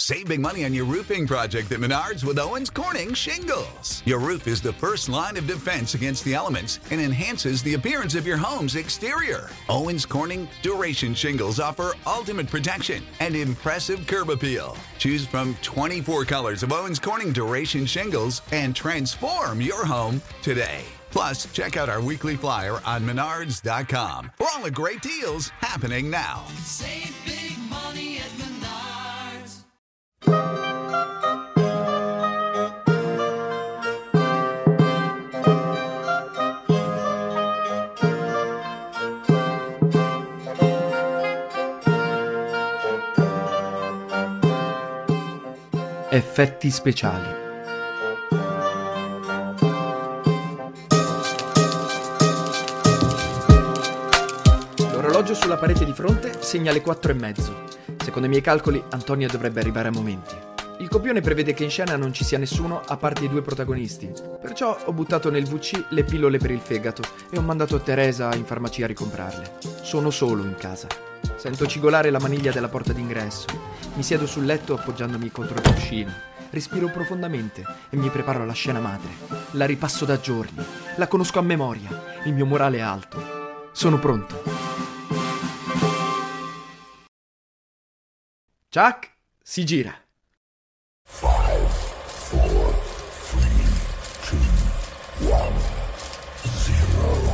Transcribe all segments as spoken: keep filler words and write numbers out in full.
Save big money on your roofing project at Menards with Owens Corning Shingles. Your roof is the first line of defense against the elements and enhances the appearance of your home's exterior. Owens Corning Duration Shingles offer ultimate protection and impressive curb appeal. Choose from twenty-four colors of Owens Corning Duration Shingles and transform your home today. Plus, check out our weekly flyer on menards dot com for all the great deals happening now. Save big money at Menards. Effetti speciali. L'orologio sulla parete di fronte segna le quattro e mezzo. Secondo i miei calcoli, Antonia dovrebbe arrivare a momenti. Il copione prevede che in scena non ci sia nessuno a parte i due protagonisti. Perciò ho buttato nel vu ci le pillole per il fegato e ho mandato Teresa in farmacia a ricomprarle. Sono solo in casa. Sento cigolare la maniglia della porta d'ingresso. Mi siedo sul letto appoggiandomi contro il cuscino. Respiro profondamente e mi preparo alla scena madre. La ripasso da giorni. La conosco a memoria. Il mio morale è alto. Sono pronto. Chuck, si gira. five, four, three, two, one, zero.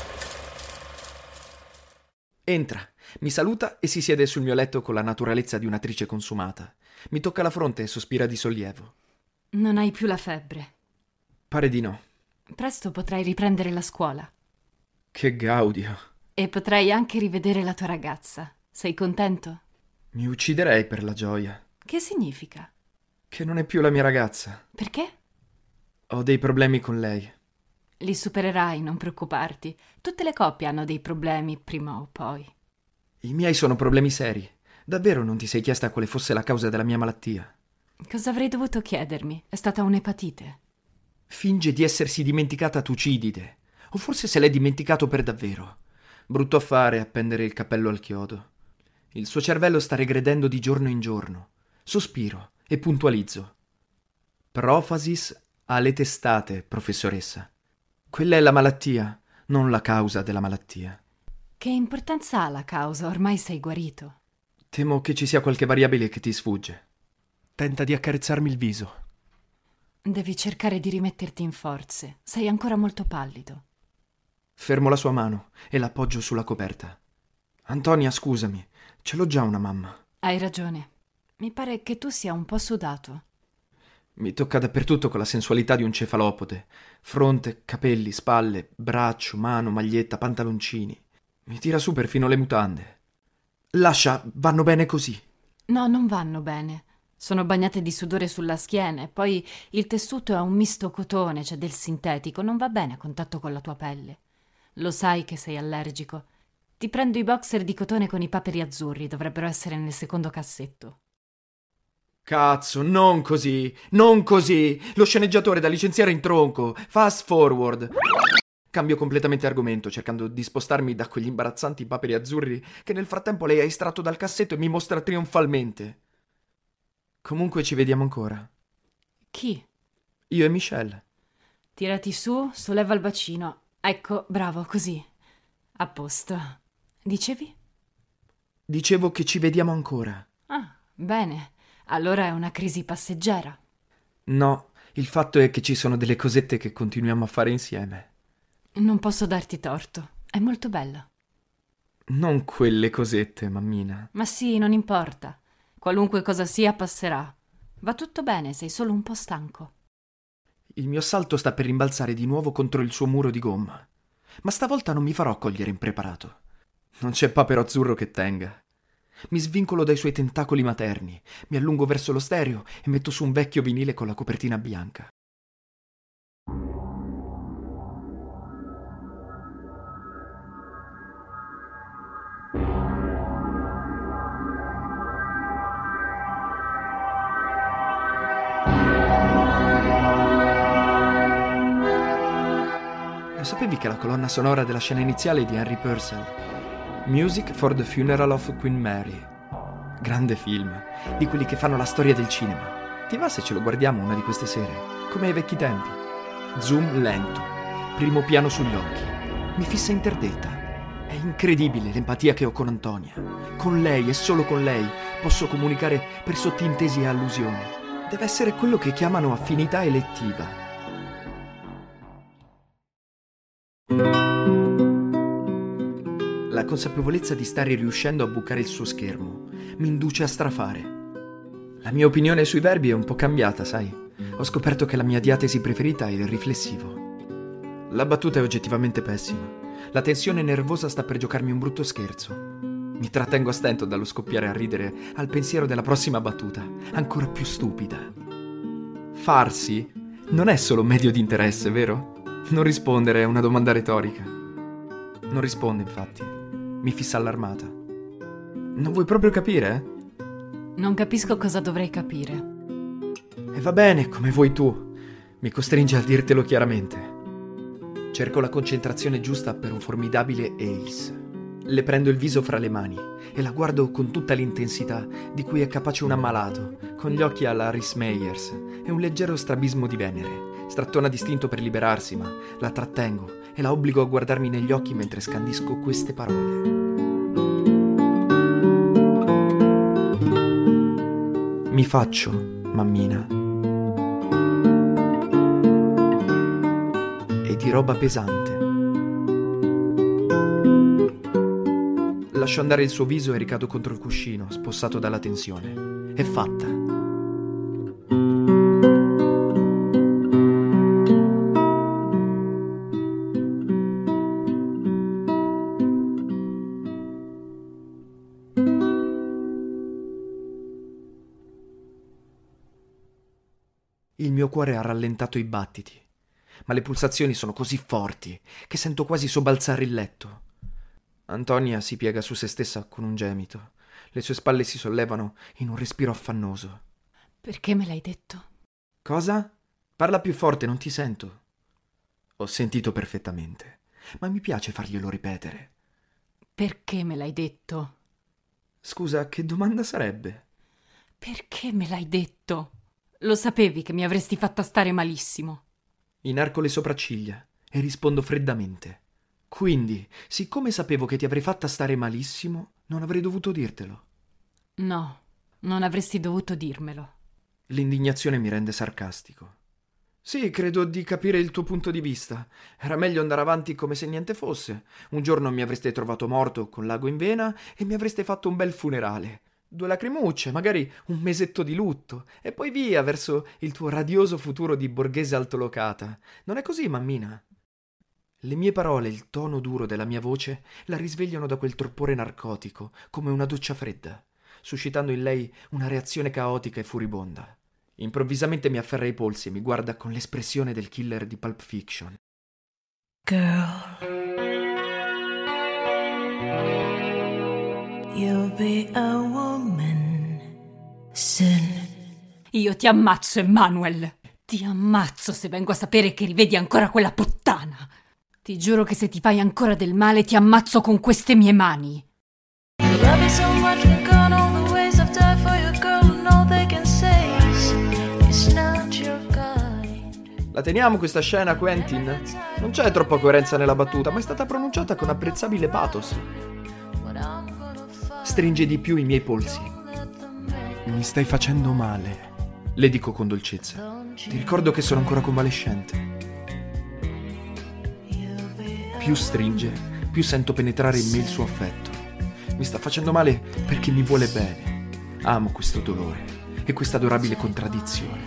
Entra, mi saluta e si siede sul mio letto con la naturalezza di un'attrice consumata. Mi tocca la fronte e sospira di sollievo. Non hai più la febbre. Pare di no. Presto potrai riprendere la scuola. Che gaudio. E potrai anche rivedere la tua ragazza. Sei contento? Mi ucciderei per la gioia. Che significa? Che non è più la mia ragazza. Perché? Ho dei problemi con lei. Li supererai, non preoccuparti. Tutte le coppie hanno dei problemi prima o poi. I miei sono problemi seri. Davvero non ti sei chiesta quale fosse la causa della mia malattia? Cosa avrei dovuto chiedermi? È stata un'epatite. Finge di essersi dimenticata Tucidide. O forse se l'è dimenticato per davvero. Brutto affare appendere il cappello al chiodo. Il suo cervello sta regredendo di giorno in giorno. Sospiro e puntualizzo. Profasis alle testate, professoressa. Quella è la malattia, non la causa della malattia. Che importanza ha la causa? Ormai sei guarito. Temo che ci sia qualche variabile che ti sfugge. Tenta di accarezzarmi il viso. Devi cercare di rimetterti in forze. Sei ancora molto pallido. Fermo la sua mano e l'appoggio sulla coperta. Antonia, scusami, ce l'ho già una mamma. Hai ragione. Mi pare che tu sia un po' sudato. Mi tocca dappertutto con la sensualità di un cefalopode. Fronte, capelli, spalle, braccio, mano, maglietta, pantaloncini. Mi tira su perfino le mutande. Lascia, vanno bene così. No, non vanno bene. Sono bagnate di sudore sulla schiena e poi il tessuto è un misto cotone, c'è del sintetico, non va bene a contatto con la tua pelle. Lo sai che sei allergico. Ti prendo i boxer di cotone con i paperi azzurri, dovrebbero essere nel secondo cassetto. Cazzo, non così, non così. Lo sceneggiatore da licenziare in tronco. Fast forward. Cambio completamente argomento, cercando di spostarmi da quegli imbarazzanti paperi azzurri che nel frattempo lei ha estratto dal cassetto e mi mostra trionfalmente. Comunque ci vediamo ancora. Chi? Io e Michelle. Tirati su, solleva il bacino. Ecco, bravo, così. A posto. Dicevi? Dicevo che ci vediamo ancora. Ah, bene. Allora è una crisi passeggera. No, il fatto è che ci sono delle cosette che continuiamo a fare insieme. Non posso darti torto. È molto bella. Non quelle cosette, mammina. Ma sì, non importa. Qualunque cosa sia passerà. Va tutto bene, sei solo un po' stanco. Il mio salto sta per rimbalzare di nuovo contro il suo muro di gomma. Ma stavolta non mi farò cogliere impreparato. Non c'è papero azzurro che tenga. Mi svincolo dai suoi tentacoli materni, mi allungo verso lo stereo e metto su un vecchio vinile con la copertina bianca. Lo sapevi che la colonna sonora della scena iniziale è di Henry Purcell? Music for the Funeral of Queen Mary. Grande film, di quelli che fanno la storia del cinema. Ti va se ce lo guardiamo una di queste sere? Come ai vecchi tempi. Zoom lento, primo piano sugli occhi. Mi fissa interdetta. È incredibile l'empatia che ho con Antonia. Con lei e solo con lei posso comunicare per sottintesi e allusioni. Deve essere quello che chiamano affinità elettiva. La consapevolezza di stare riuscendo a bucare il suo schermo mi induce a strafare. La mia opinione sui verbi è un po' cambiata, sai? Ho scoperto che la mia diatesi preferita è il riflessivo. La battuta è oggettivamente pessima. La tensione nervosa sta per giocarmi un brutto scherzo. Mi trattengo a stento dallo scoppiare a ridere al pensiero della prossima battuta, ancora più stupida. Farsi non è solo medio di interesse, vero? Non rispondere è una domanda retorica. Non risponde, infatti. Mi fissa allarmata. Non vuoi proprio capire, eh? Non capisco cosa dovrei capire. E va bene, come vuoi tu. Mi costringe a dirtelo chiaramente. Cerco la concentrazione giusta per un formidabile ace. Le prendo il viso fra le mani e la guardo con tutta l'intensità di cui è capace un ammalato, con gli occhi alla Rhys Meyers e un leggero strabismo di Venere. Strattona distinto per liberarsi, ma la trattengo e la obbligo a guardarmi negli occhi mentre scandisco queste parole. Mi faccio, mammina. E di roba pesante. Lascio andare il suo viso e ricado contro il cuscino, spossato dalla tensione. È fatta. Il mio cuore ha rallentato i battiti, ma le pulsazioni sono così forti che sento quasi sobbalzare il letto. Antonia si piega su se stessa con un gemito. Le sue spalle si sollevano in un respiro affannoso. Perché me l'hai detto? Cosa? Parla più forte, non ti sento. Ho sentito perfettamente, ma mi piace farglielo ripetere. Perché me l'hai detto? Scusa, che domanda sarebbe? Perché me l'hai detto? Lo sapevi che mi avresti fatta stare malissimo. Inarco le sopracciglia e rispondo freddamente. Quindi, siccome sapevo che ti avrei fatta stare malissimo, non avrei dovuto dirtelo. No, non avresti dovuto dirmelo. L'indignazione mi rende sarcastico. Sì, credo di capire il tuo punto di vista. Era meglio andare avanti come se niente fosse. Un giorno mi avreste trovato morto con l'ago in vena e mi avreste fatto un bel funerale. Due lacrimucce, magari un mesetto di lutto, e poi via verso il tuo radioso futuro di borghese altolocata. Non è così, mammina? Le mie parole, il tono duro della mia voce, la risvegliano da quel torpore narcotico, come una doccia fredda, suscitando in lei una reazione caotica e furibonda. Improvvisamente mi afferra i polsi e mi guarda con l'espressione del killer di Pulp Fiction. Girl, you'll be a woman soon. Io ti ammazzo, Emmanuel. Ti ammazzo se vengo a sapere che rivedi ancora quella puttana. Ti giuro che se ti fai ancora del male ti ammazzo con queste mie mani. Love you so much, can count all the ways I've died for your girl, and all they can say is it's not your kind. La teniamo questa scena, Quentin? Non c'è troppa coerenza nella battuta, ma è stata pronunciata con apprezzabile pathos. Stringe di più i miei polsi. Mi stai facendo male, le dico con dolcezza. Ti ricordo che sono ancora convalescente. Più stringe, più sento penetrare in me il suo affetto. Mi sta facendo male perché mi vuole bene. Amo questo dolore e questa adorabile contraddizione.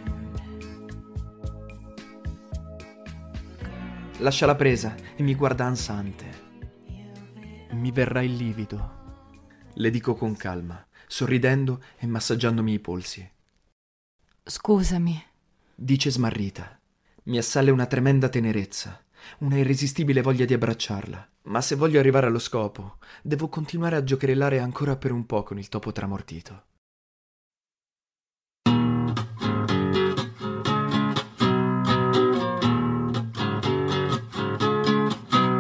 Lascia la presa e mi guarda ansante. Mi verrà il livido, le dico con calma, sorridendo e massaggiandomi i polsi. Scusami, Dice smarrita. Mi assale una tremenda tenerezza, una irresistibile voglia di abbracciarla. Ma se voglio arrivare allo scopo, devo continuare a giocherellare ancora per un po' con il topo tramortito.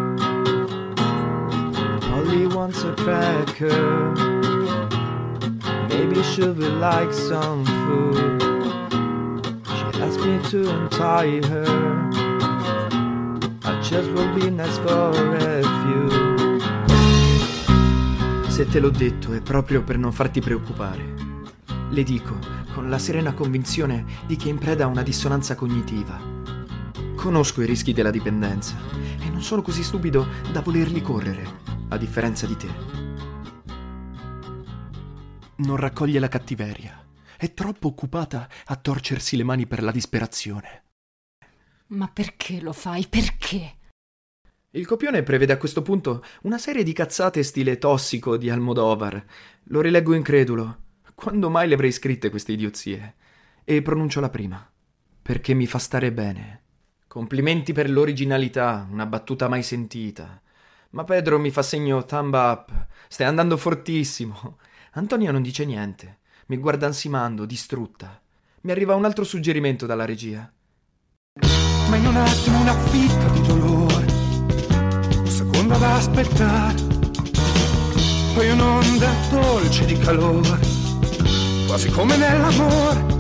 Polly wants a cracker. she'll be like some food. She asked me to untie her. I just will be nice for a few. Se te l'ho detto è proprio per non farti preoccupare. Le dico con la serena convinzione di chi è in preda a una dissonanza cognitiva. Conosco i rischi della dipendenza e non sono così stupido da volerli correre, a differenza di te. Non raccoglie la cattiveria. È troppo occupata a torcersi le mani per la disperazione. Ma perché lo fai? Perché? Il copione prevede a questo punto una serie di cazzate stile Tossico di Almodovar. Lo rileggo incredulo. Quando mai le avrei scritte queste idiozie? E pronuncio la prima. Perché mi fa stare bene. Complimenti per l'originalità, una battuta mai sentita. Ma Pedro mi fa segno thumb up. Stai andando fortissimo. Antonia non dice niente. Mi guarda ansimando, distrutta. Mi arriva un altro suggerimento dalla regia. Ma in un attimo una fitta di dolore, un secondo ad aspettare, poi un'onda dolce di calore, quasi come nell'amore,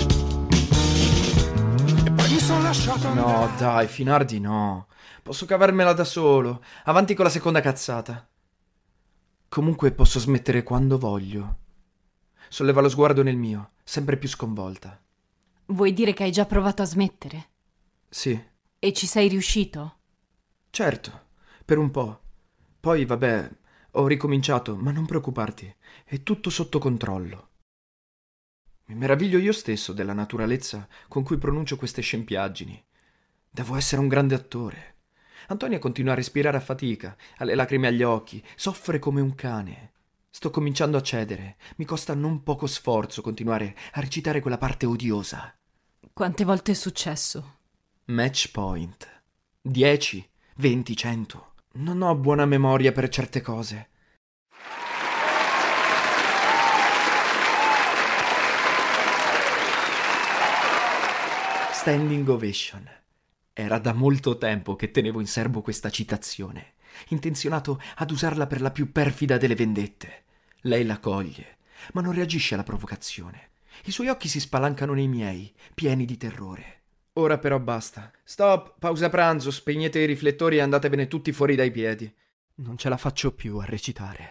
e poi mi sono lasciato andare. No, dai, Finardi no. Posso cavarmela da solo. Avanti con la seconda cazzata. Comunque posso smettere quando voglio. Solleva lo sguardo nel mio, sempre più sconvolta. Vuoi dire che hai già provato a smettere? Sì. E ci sei riuscito? Certo, per un po'. Poi, vabbè, ho ricominciato, ma non preoccuparti, è tutto sotto controllo. Mi meraviglio io stesso della naturalezza con cui pronuncio queste scempiaggini. Devo essere un grande attore. Antonia continua a respirare a fatica, ha le lacrime agli occhi, soffre come un cane. Sto cominciando a cedere, mi costa non poco sforzo continuare a recitare quella parte odiosa. Quante volte è successo? Match point. Dieci, venti, cento. Non ho buona memoria per certe cose. Standing ovation. Era da molto tempo che tenevo in serbo questa citazione, intenzionato ad usarla per la più perfida delle vendette. Lei la coglie, ma non reagisce alla provocazione. I suoi occhi si spalancano nei miei, pieni di terrore. Ora però basta. Stop, pausa pranzo, spegnete i riflettori e andatevene tutti fuori dai piedi. Non ce la faccio più a recitare.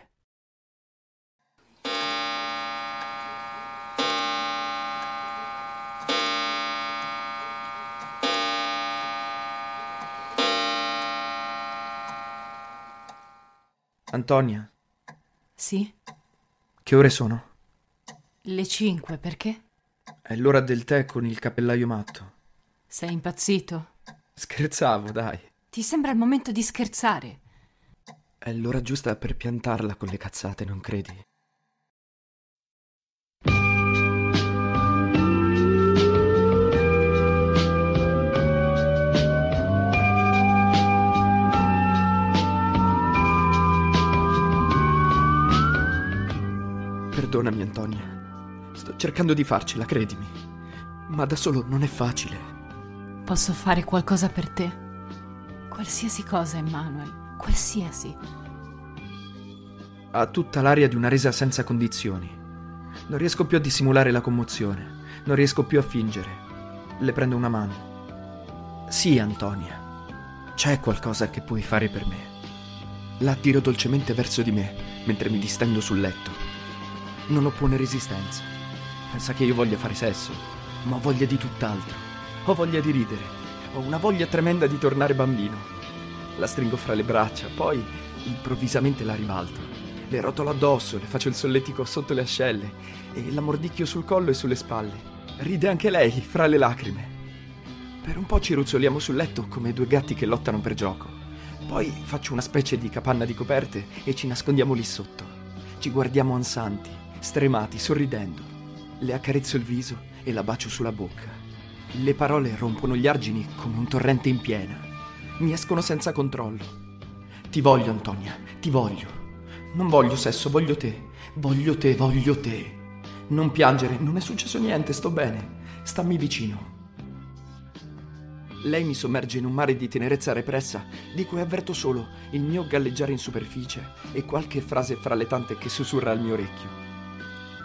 Antonia, Sì? che ore sono? Le cinque, perché? È l'ora del tè con il cappellaio matto. Sei impazzito? Scherzavo, dai. Ti sembra il momento di scherzare? È l'ora giusta per piantarla con le cazzate, non credi? Perdonami, Antonia. Sto cercando di farcela, credimi. Ma da solo non è facile. Posso fare qualcosa per te? Qualsiasi cosa, Emmanuel. Qualsiasi. Ha tutta l'aria di una resa senza condizioni. Non riesco più a dissimulare la commozione. Non riesco più a fingere. Le prendo una mano. Sì, Antonia. C'è qualcosa che puoi fare per me. La attiro dolcemente verso di me, mentre mi distendo sul letto. Non oppone resistenza. Pensa che io voglia fare sesso, ma ho voglia di tutt'altro. Ho voglia di ridere. Ho una voglia tremenda di tornare bambino. La stringo fra le braccia, poi improvvisamente la ribalto. Le rotolo addosso, le faccio il solletico sotto le ascelle e la mordicchio sul collo e sulle spalle. Ride anche lei, fra le lacrime. Per un po' ci ruzzoliamo sul letto come due gatti che lottano per gioco. Poi faccio una specie di capanna di coperte e ci nascondiamo lì sotto. Ci guardiamo ansanti, stremati, sorridendo. Le accarezzo il viso e la bacio sulla bocca. Le parole rompono gli argini come un torrente in piena. Mi escono senza controllo. Ti voglio, Antonia, ti voglio. Non voglio sesso, voglio te. Voglio te, voglio te. Non piangere, non è successo niente, sto bene. Stammi vicino. Lei mi sommerge in un mare di tenerezza repressa, di cui avverto solo il mio galleggiare in superficie e qualche frase fra le tante che sussurra al mio orecchio.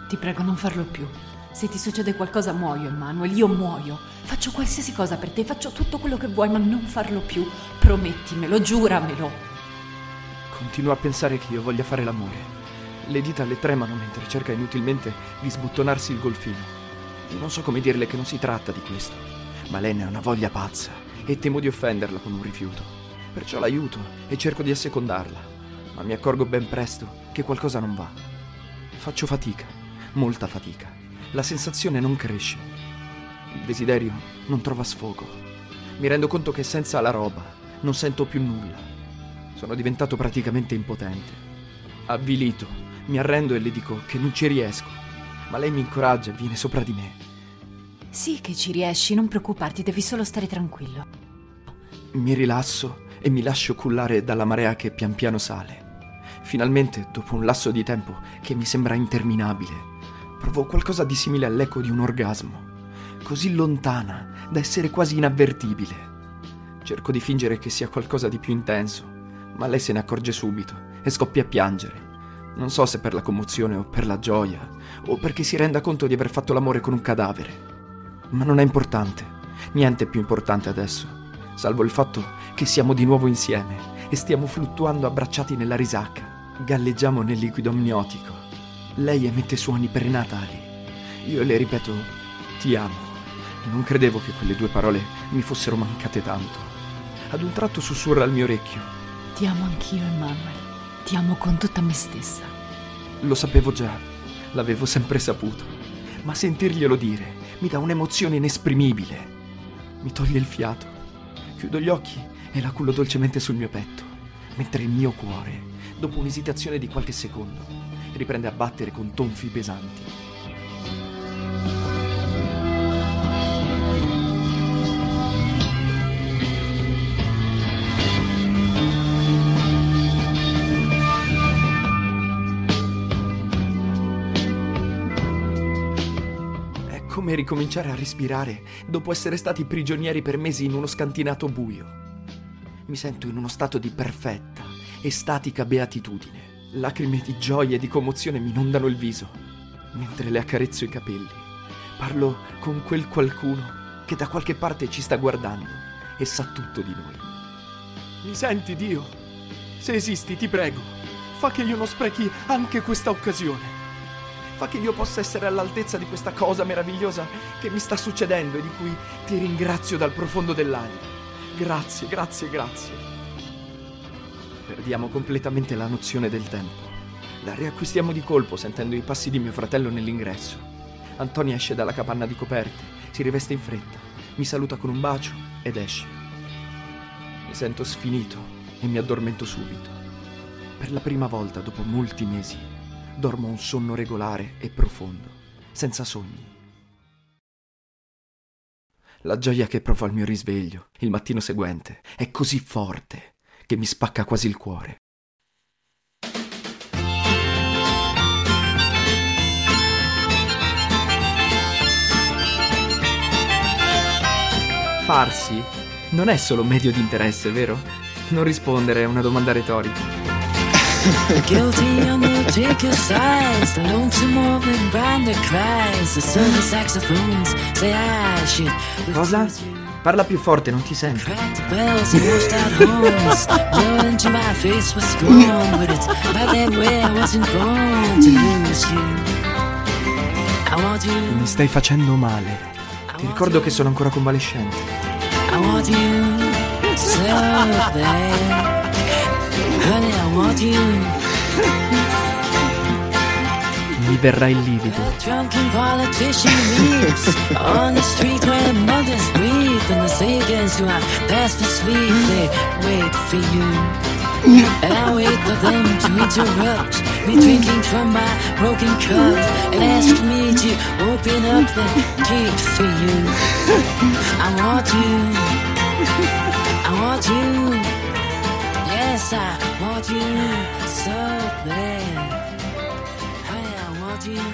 Ti prego, non farlo più. Se ti succede qualcosa muoio, Emanuel, io muoio. Faccio qualsiasi cosa per te, faccio tutto quello che vuoi, ma non farlo più. Promettimelo, giuramelo. Continuo a pensare che io voglia fare l'amore. Le dita le tremano mentre cerca inutilmente di sbottonarsi il golfino. E non so come dirle che non si tratta di questo, ma lei ne ha una voglia pazza e temo di offenderla con un rifiuto. Perciò l'aiuto e cerco di assecondarla, ma mi accorgo ben presto che qualcosa non va. Faccio fatica, molta fatica. La sensazione non cresce. Il desiderio non trova sfogo. Mi rendo conto che senza la roba non sento più nulla. Sono diventato praticamente impotente. Avvilito, mi arrendo e le dico che non ci riesco. Ma lei mi incoraggia e viene sopra di me. Sì che ci riesci, non preoccuparti, devi solo stare tranquillo. Mi rilasso e mi lascio cullare dalla marea che pian piano sale. Finalmente, dopo un lasso di tempo che mi sembra interminabile, provo qualcosa di simile all'eco di un orgasmo, così lontana da essere quasi inavvertibile. Cerco di fingere che sia qualcosa di più intenso, ma lei se ne accorge subito e scoppia a piangere. Non so se per la commozione o per la gioia, o perché si renda conto di aver fatto l'amore con un cadavere. Ma non è importante, niente è più importante adesso, salvo il fatto che siamo di nuovo insieme e stiamo fluttuando abbracciati nella risacca. Galleggiamo nel liquido amniotico. Lei emette suoni prenatali. Io le ripeto, ti amo. Non credevo che quelle due parole mi fossero mancate tanto. Ad un tratto sussurra al mio orecchio. Ti amo anch'io, Emanuel. Ti amo con tutta me stessa. Lo sapevo già, l'avevo sempre saputo, ma sentirglielo dire mi dà un'emozione inesprimibile. Mi toglie il fiato. Chiudo gli occhi e la cullo dolcemente sul mio petto, mentre il mio cuore, dopo un'esitazione di qualche secondo, riprende a battere con tonfi pesanti. È come ricominciare a respirare dopo essere stati prigionieri per mesi in uno scantinato buio. Mi sento in uno stato di perfetta, estatica beatitudine. Lacrime di gioia e di commozione mi inondano il viso, mentre le accarezzo i capelli. Parlo con quel qualcuno che da qualche parte ci sta guardando e sa tutto di noi. Mi senti, Dio? Se esisti, ti prego, fa che io non sprechi anche questa occasione. Fa che io possa essere all'altezza di questa cosa meravigliosa che mi sta succedendo e di cui ti ringrazio dal profondo dell'anima. Grazie, grazie, grazie. Perdiamo completamente la nozione del tempo. La riacquistiamo di colpo sentendo i passi di mio fratello nell'ingresso. Antonia esce dalla capanna di coperte, si riveste in fretta, mi saluta con un bacio ed esce. Mi sento sfinito e mi addormento subito. Per la prima volta dopo molti mesi dormo un sonno regolare e profondo, senza sogni. La gioia che provo al mio risveglio, il mattino seguente, è così forte che mi spacca quasi il cuore. Farsi non è solo medio di interesse, vero? Non rispondere è una domanda retorica. The guilty young will take your sides. The lonesome orphan band that cries. The silver saxophones say I should. Cosa? Parla più forte, non ti sento. Crack the bells and washed out horns. Blow into my face with scorn. But it's about that way I wasn't born to lose you. I want you. Mi stai facendo male. Ti ricordo che sono ancora convalescente. I want you so bad. Honey, I want you. Mi verrà il livido. The drunken politician weeps on the street where the mothers weep, and the Sagans who are fast asleep, they wait for you. And I wait for them to interrupt me drinking from my broken cup and ask me to open up the gate for you. I want you. I want you. Yes, I want you so bad. I want you.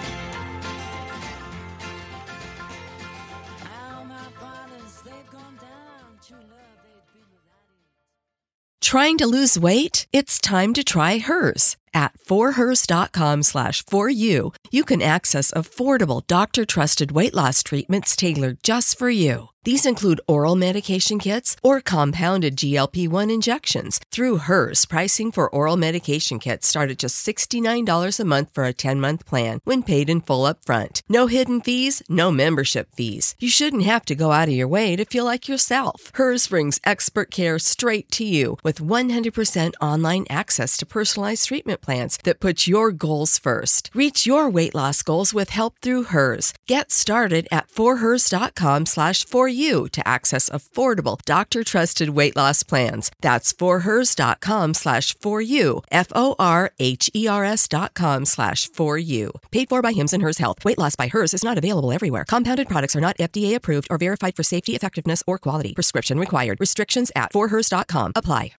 All my fathers, they've gone down. True love, they'd be without you. Trying to lose weight? It's time to try Hers. At forhers.com slash for you, you can access affordable doctor-trusted weight loss treatments tailored just for you. These include oral medication kits or compounded G L P one injections. Through Hers, pricing for oral medication kits start at just sixty-nine dollars a month for a ten-month plan when paid in full upfront. No hidden fees, no membership fees. You shouldn't have to go out of your way to feel like yourself. Hers brings expert care straight to you with one hundred percent online access to personalized treatment plans that put your goals first. Reach your weight loss goals with help through Hers. Get started at forhers.com slash for you to access affordable doctor-trusted weight loss plans. That's forhers.com slash for you, F-O-R-H-E-R-S dot com slash for you. Paid for by Hims and Hers Health. Weight loss by Hers is not available everywhere. Compounded products are not F D A approved or verified for safety, effectiveness, or quality. Prescription required. Restrictions at for hers dot com apply.